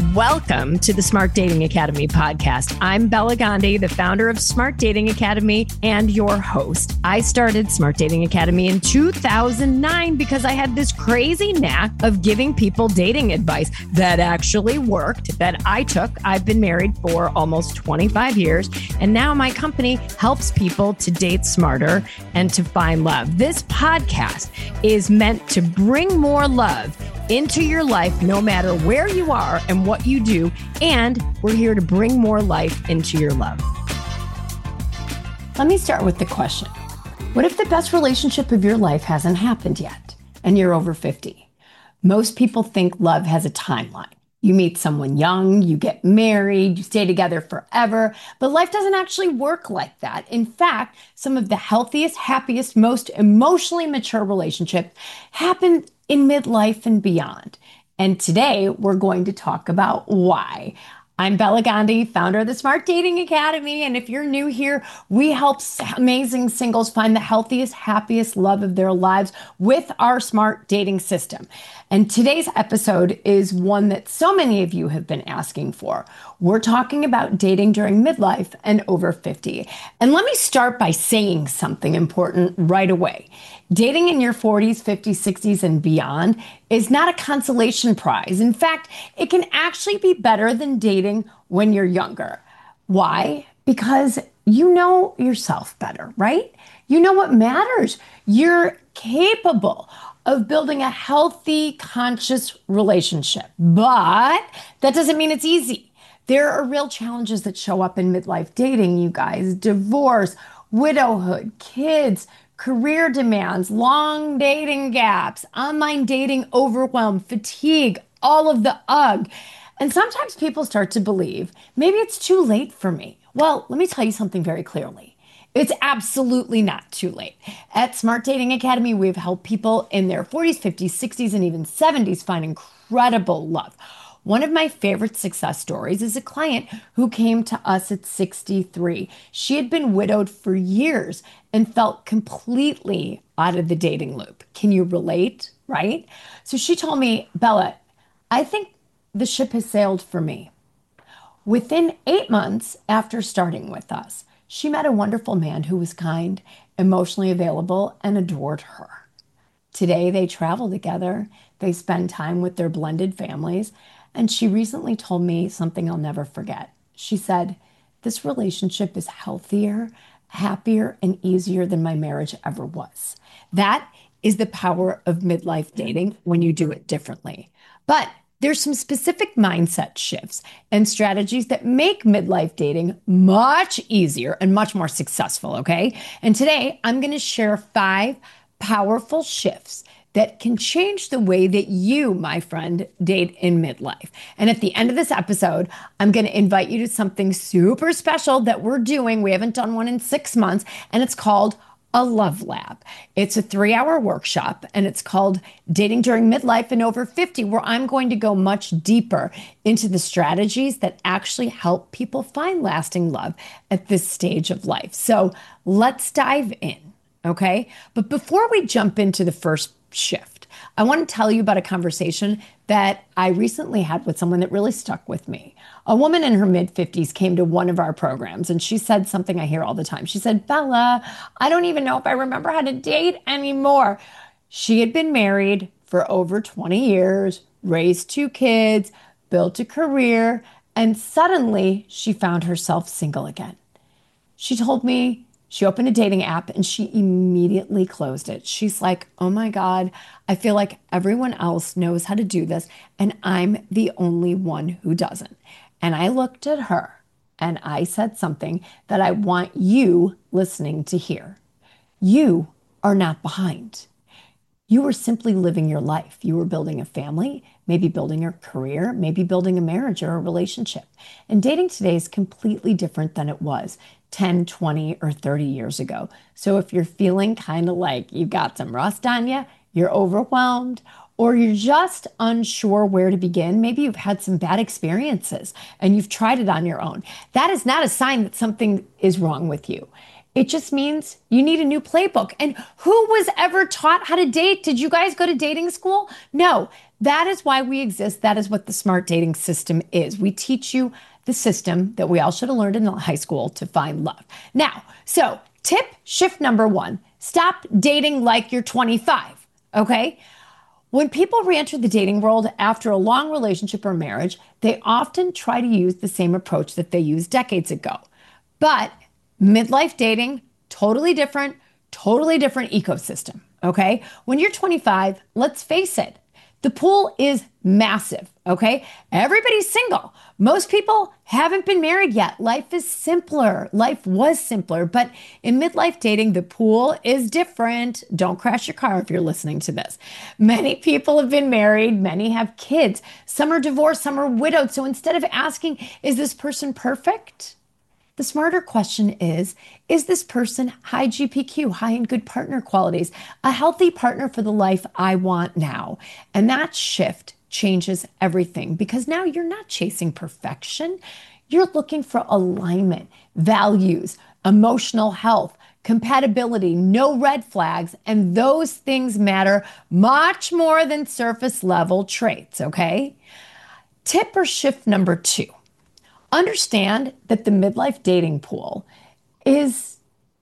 Welcome to the Smart Dating Academy podcast. I'm Bella Gandhi, the founder of Smart Dating Academy and your host. I started Smart Dating Academy in 2009 because I had this crazy knack of giving people dating advice that actually worked, that I took. I've been married for almost 25 years, and now my company helps people to date smarter and to find love. This podcast is meant to bring more love into your life, no matter where you are and what you do. And we're here to bring more life into your love. Let me start with the question. What if the best relationship of your life hasn't happened yet and you're over 50? Most people think love has a timeline. You meet someone young, you get married, you stay together forever, but life doesn't actually work like that. In fact, some of the healthiest, happiest, most emotionally mature relationships happen in midlife and beyond. And today we're going to talk about why. I'm Bella Gandhi, founder of the Smart Dating Academy. And if you're new here, we help amazing singles find the healthiest, happiest love of their lives with our smart dating system. And today's episode is one that so many of you have been asking for. We're talking about dating during midlife and over 50. And let me start by saying something important right away. Dating in your 40s, 50s, 60s, and beyond is not a consolation prize. In fact, it can actually be better than dating when you're younger. Why? Because you know yourself better, right? You know what matters. You're capable of building a healthy, conscious relationship. But that doesn't mean it's easy. There are real challenges that show up in midlife dating, you guys. Divorce, widowhood, kids, career demands, long dating gaps, online dating overwhelm, fatigue, all of the ugh. And sometimes people start to believe, maybe it's too late for me. Well, let me tell you something very clearly. It's absolutely not too late. At Smart Dating Academy, we've helped people in their 40s, 50s, 60s, and even 70s find incredible love. One of my favorite success stories is a client who came to us at 63. She had been widowed for years and felt completely out of the dating loop. Can you relate, right? So she told me, Bella, I think the ship has sailed for me. Within 8 months after starting with us, she met a wonderful man who was kind, emotionally available, and adored her. Today, they travel together. They spend time with their blended families. And she recently told me something I'll never forget. She said, this relationship is healthier, happier, and easier than my marriage ever was. That is the power of midlife dating when you do it differently. But there's some specific mindset shifts and strategies that make midlife dating much easier and much more successful, okay? And today, I'm going to share 5 powerful shifts that can change the way that you, my friend, date in midlife. And at the end of this episode, I'm going to invite you to something super special that we're doing. We haven't done one in 6 months, and it's called a Love Lab. It's a 3-hour workshop, and it's called Dating During Midlife and Over 50, where I'm going to go much deeper into the strategies that actually help people find lasting love at this stage of life. So let's dive in, okay? But before we jump into the first shift, I want to tell you about a conversation that I recently had with someone that really stuck with me. A woman in her mid-50s came to one of our programs, and she said something I hear all the time. She said, Bella, I don't even know if I remember how to date anymore. She had been married for over 20 years, raised 2 kids, built a career, and suddenly she found herself single again. She told me she opened a dating app and she immediately closed it. She's like, oh my God, I feel like everyone else knows how to do this and I'm the only one who doesn't. And I looked at her and I said something that I want you listening to hear. You are not behind. You were simply living your life. You were building a family, maybe building a career, maybe building a marriage or a relationship. And dating today is completely different than it was 10, 20, or 30 years ago. So if you're feeling kind of like you got some rust on you, you're overwhelmed, or you're just unsure where to begin, maybe you've had some bad experiences and you've tried it on your own, that is not a sign that something is wrong with you. It just means you need a new playbook. And who was ever taught how to date? Did you guys go to dating school? No. that is why we exist. That is what the smart dating system is. We teach you the system that we all should have learned in high school to find love. Now, so tip shift number one, stop dating like you're 25, okay? When people re-enter the dating world after a long relationship or marriage, they often try to use the same approach that they used decades ago. But midlife dating, totally different ecosystem, okay? When you're 25, let's face it, the pool is massive, okay? Everybody's single. Most people haven't been married yet. Life is simpler. Life was simpler. But in midlife dating, the pool is different. Don't crash your car if you're listening to this. Many people have been married. Many have kids. Some are divorced. Some are widowed. So instead of asking, is this person perfect? The smarter question is this person high GPQ, high in good partner qualities, a healthy partner for the life I want now? And that shift changes everything because now you're not chasing perfection. You're looking for alignment, values, emotional health, compatibility, no red flags, and those things matter much more than surface level traits, okay? Tip or shift number two. Understand that the midlife dating pool is,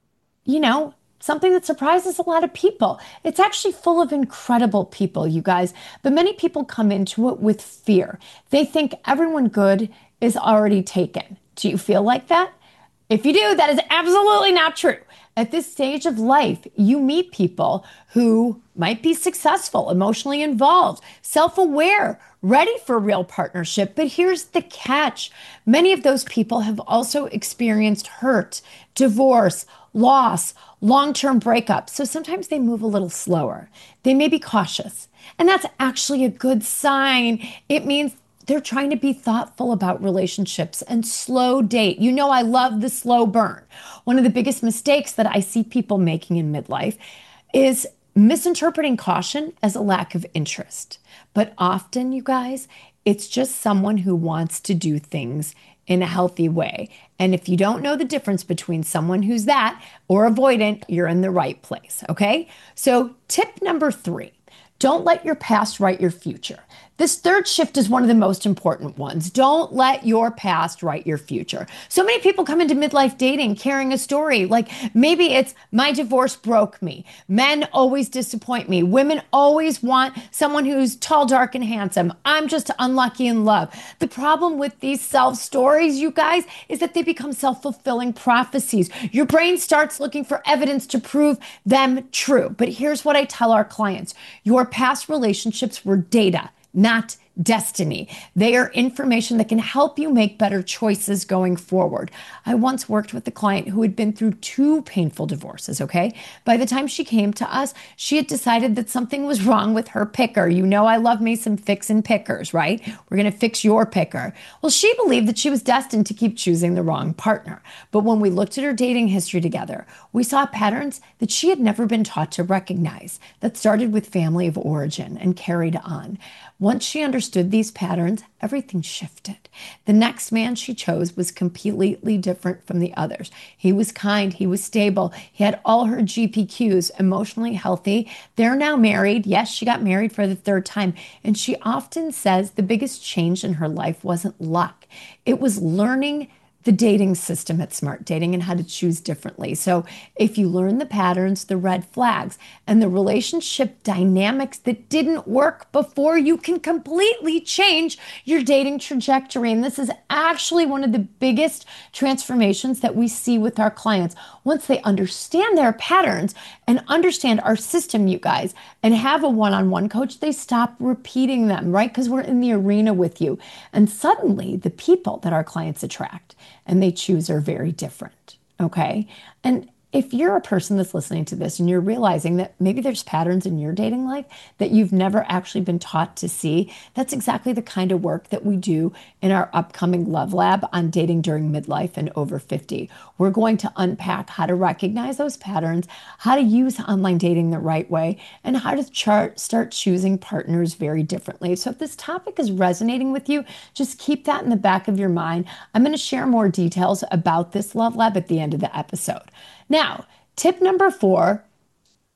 something that surprises a lot of people. It's actually full of incredible people, you guys, but many people come into it with fear. They think everyone good is already taken. Do you feel like that? If you do, that is absolutely not true. At this stage of life, you meet people who might be successful, emotionally involved, self-aware, ready for real partnership. But here's the catch. Many of those people have also experienced hurt, divorce, loss, long-term breakups. So sometimes they move a little slower. They may be cautious. And that's actually a good sign. It means they're trying to be thoughtful about relationships and slow date. I love the slow burn. One of the biggest mistakes that I see people making in midlife is misinterpreting caution as a lack of interest. But often, you guys, it's just someone who wants to do things in a healthy way. And if you don't know the difference between someone who's that or avoidant, you're in the right place, okay? So tip number three, don't let your past write your future. This third shift is one of the most important ones. Don't let your past write your future. So many people come into midlife dating carrying a story like maybe it's my divorce broke me. Men always disappoint me. Women always want someone who's tall, dark, and handsome. I'm just unlucky in love. The problem with these self-stories, you guys, is that they become self-fulfilling prophecies. Your brain starts looking for evidence to prove them true. But here's what I tell our clients. Your past relationships were data, not destiny. They are information that can help you make better choices going forward. I once worked with a client who had been through 2 painful divorces, okay? By the time she came to us, she had decided that something was wrong with her picker. I love me some fixin' pickers, right? We're going to fix your picker. Well, she believed that she was destined to keep choosing the wrong partner. But when we looked at her dating history together, we saw patterns that she had never been taught to recognize that started with family of origin and carried on. Once she understood these patterns, everything shifted. The next man she chose was completely different from the others. He was kind, he was stable, he had all her GPQs, emotionally healthy. They're now married. Yes, she got married for the 3rd time. And she often says the biggest change in her life wasn't luck. It was learning the dating system at Smart Dating and how to choose differently. So if you learn the patterns, the red flags, and the relationship dynamics that didn't work before, you can completely change your dating trajectory. And this is actually one of the biggest transformations that we see with our clients. Once they understand their patterns and understand our system, you guys, and have a one-on-one coach, they stop repeating them, right? Because we're in the arena with you. And suddenly the people that our clients attract and they choose are very different, okay? And if you're a person that's listening to this and you're realizing that maybe there's patterns in your dating life that you've never actually been taught to see, that's exactly the kind of work that we do in our upcoming Love Lab on dating during midlife and over 50. We're going to unpack how to recognize those patterns, how to use online dating the right way, and how to start choosing partners very differently. So if this topic is resonating with you, just keep that in the back of your mind. I'm going to share more details about this Love Lab at the end of the episode. Now, tip number 4,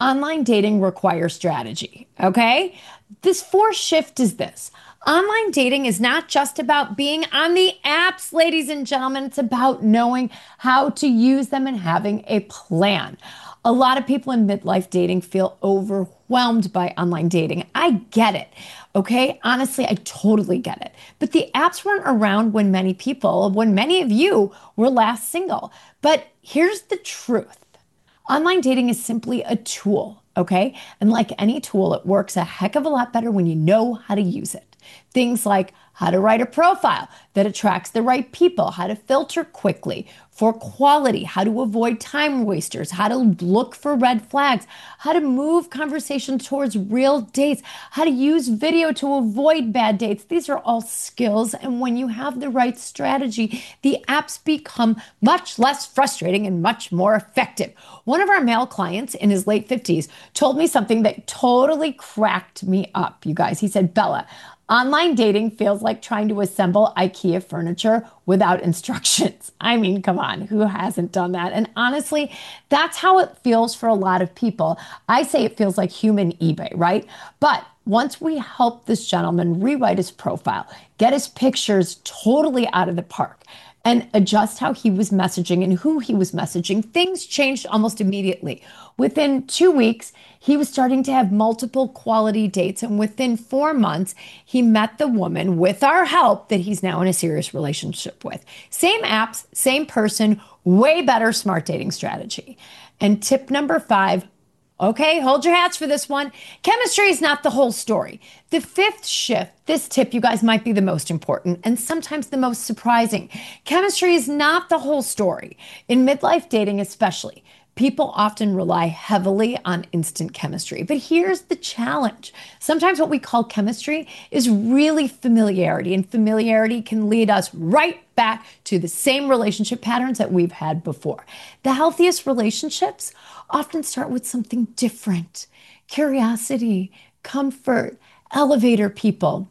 online dating requires strategy, okay? This fourth shift is this. Online dating is not just about being on the apps, ladies and gentlemen. It's about knowing how to use them and having a plan. A lot of people in midlife dating feel overwhelmed by online dating. I get it. Okay. Honestly, I totally get it. But the apps weren't around when many of you were last single. But here's the truth. Online dating is simply a tool, okay? And like any tool, it works a heck of a lot better when you know how to use it. Things like how to write a profile that attracts the right people, how to filter quickly for quality, how to avoid time wasters, how to look for red flags, how to move conversation towards real dates, how to use video to avoid bad dates. These are all skills. And when you have the right strategy, the apps become much less frustrating and much more effective. One of our male clients in his late 50s told me something that totally cracked me up, you guys. He said, Bella, online dating feels like trying to assemble IKEA furniture without instructions. I mean, come on, who hasn't done that? And honestly, that's how it feels for a lot of people. I say it feels like human eBay, right? But once we help this gentleman rewrite his profile, get his pictures totally out of the park, and adjust how he was messaging and who he was messaging, things changed almost immediately. Within 2 weeks, he was starting to have multiple quality dates. And within 4 months, he met the woman with our help that he's now in a serious relationship with. Same apps, same person, way better smart dating strategy. And tip number 5, okay, hold your hats for this one. Chemistry is not the whole story. The fifth shift, this tip, you guys, might be the most important and sometimes the most surprising. Chemistry is not the whole story. In midlife dating especially, people often rely heavily on instant chemistry. But here's the challenge. Sometimes what we call chemistry is really familiarity, and familiarity can lead us right back to the same relationship patterns that we've had before. The healthiest relationships often start with something different: curiosity, comfort, elevator people,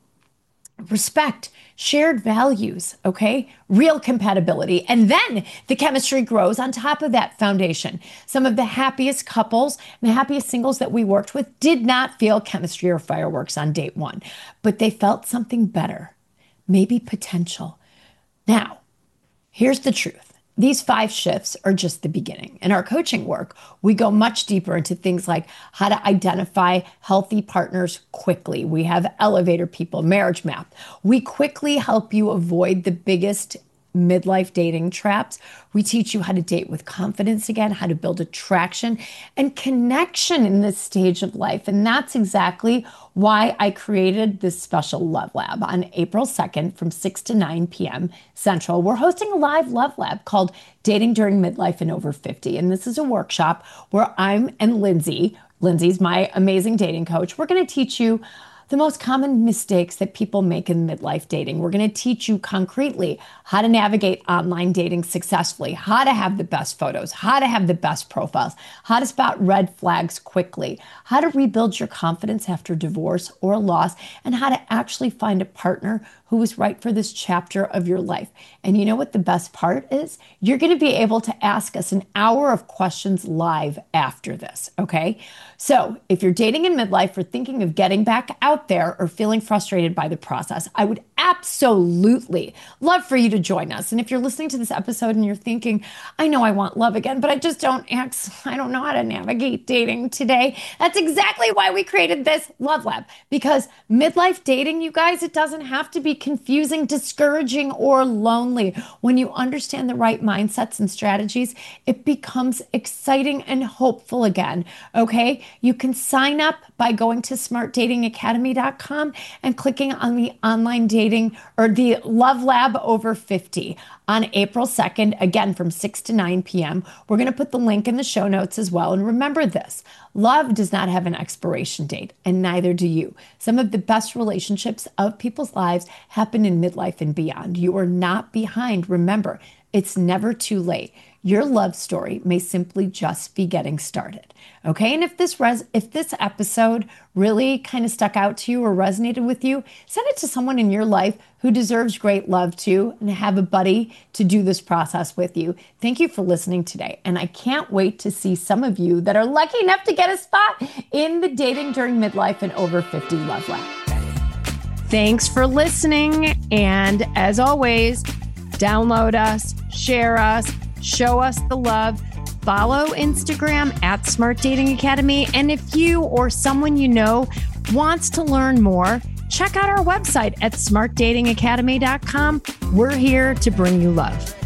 respect, shared values, okay? Real compatibility. And then the chemistry grows on top of that foundation. Some of the happiest couples and the happiest singles that we worked with did not feel chemistry or fireworks on date 1, but they felt something better, maybe potential. Now, here's the truth. These 5 shifts are just the beginning. In our coaching work, we go much deeper into things like how to identify healthy partners quickly. We have elevator people, marriage map. We quickly help you avoid the biggest midlife dating traps. We teach you how to date with confidence again, how to build attraction and connection in this stage of life. And that's exactly why I created this special Love Lab on April 2nd from 6 to 9 p.m. Central. We're hosting a live Love Lab called Dating During Midlife and Over 50. And this is a workshop where I'm and Lindsay's my amazing dating coach. We're going to teach you the most common mistakes that people make in midlife dating. We're going to teach you concretely how to navigate online dating successfully, how to have the best photos, how to have the best profiles, how to spot red flags quickly, how to rebuild your confidence after divorce or loss, and how to actually find a partner who is right for this chapter of your life. And you know what the best part is? You're going to be able to ask us an hour of questions live after this, okay? So if you're dating in midlife or thinking of getting back out there or feeling frustrated by the process, I would absolutely love for you to join us. And if you're listening to this episode and you're thinking, I know I want love again, but I don't know how to navigate dating today. That's exactly why we created this Love Lab, because midlife dating, you guys, it doesn't have to be confusing, discouraging, or lonely. When you understand the right mindsets and strategies, it becomes exciting and hopeful again. Okay. You can sign up by going to smartdatingacademy.com and clicking on the online dating or the Love Lab over 50 on April 2nd, again from 6 to 9 p.m. We're going to put the link in the show notes as well. And remember this, love does not have an expiration date, and neither do you. Some of the best relationships of people's lives happen in midlife and beyond. You are not behind. Remember, it's never too late. Your love story may simply just be getting started. Okay. And if this episode really kind of stuck out to you or resonated with you, send it to someone in your life who deserves great love too, and have a buddy to do this process with you. Thank you for listening today. And I can't wait to see some of you that are lucky enough to get a spot in the Dating During Midlife and Over 50 Love Lab. Thanks for listening. And as always, download us, share us, show us the love. Follow Instagram at Smart Dating Academy. And if you or someone you know wants to learn more, check out our website at smartdatingacademy.com. We're here to bring you love.